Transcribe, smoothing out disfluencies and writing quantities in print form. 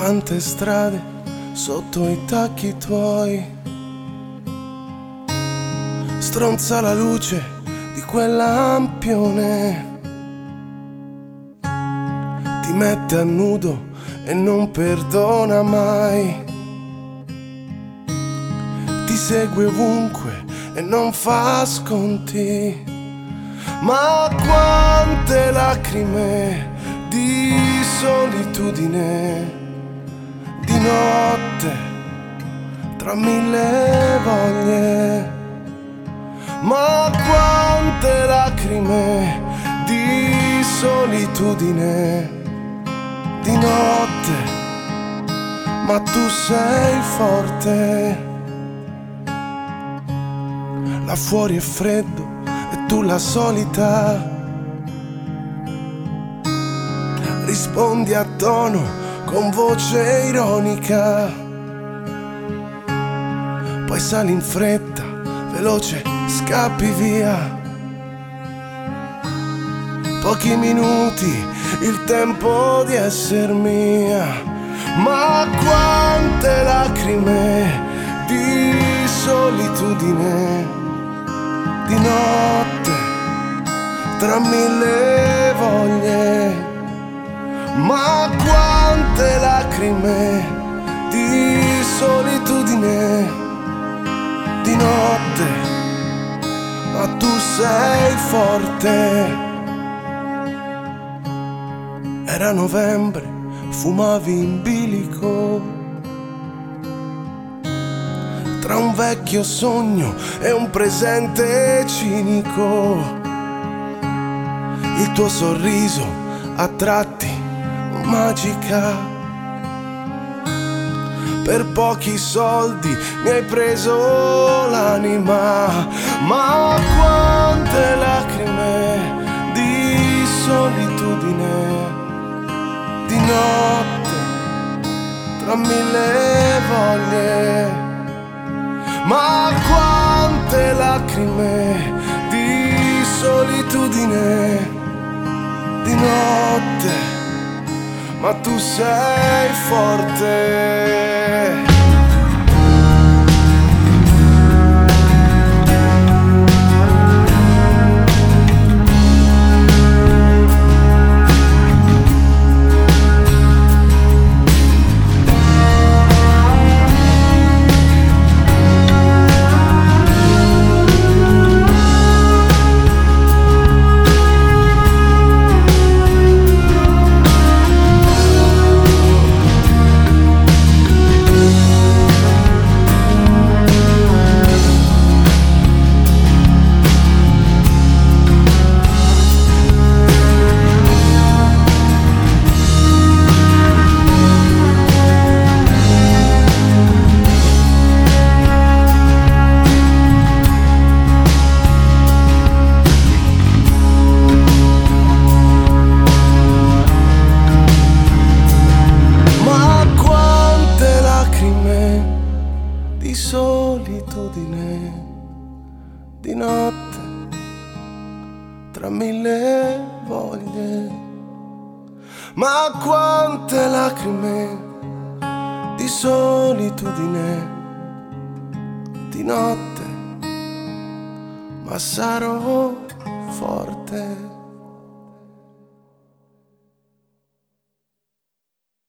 Quante strade sotto i tacchi tuoi, stronza la luce di quel lampione, ti mette a nudo e non perdona mai, ti segue ovunque e non fa sconti. Ma quante lacrime di solitudine, di notte tra mille voglie. Ma quante lacrime di solitudine, di notte, ma tu sei forte. Là fuori è freddo e tu la solita rispondi a tono con voce ironica, poi sali in fretta, veloce, scappi via. Pochi minuti, il tempo di esser mia. Ma quante lacrime di solitudine, di notte tra mille voglie. Ma quante lacrime di solitudine, di notte, ma tu sei forte. Era novembre, fumavi in bilico, tra un vecchio sogno e un presente cinico. Il tuo sorriso a tratti magica, per pochi soldi mi hai preso l'anima. Ma quante lacrime di solitudine, di notte tra mille voglie. Ma quante lacrime di solitudine, di notte, ma tu sei forte. Di solitudine, di notte tra mille voglie. Ma quante lacrime di solitudine, di notte, ma sarò forte.